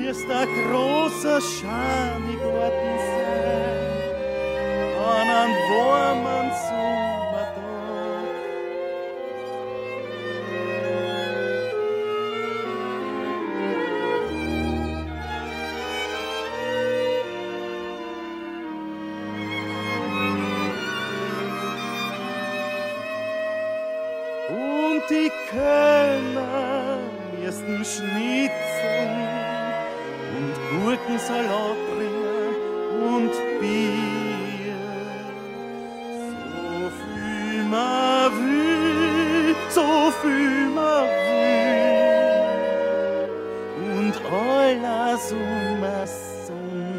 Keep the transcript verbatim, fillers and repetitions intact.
ist der große Schanigarten sein, an einem warmen Sommertag. Und die Kölner müssen schnitzen und Gurkensalat bringen und Bier. So viel man will, so viel man will und aller Sommer Sonne.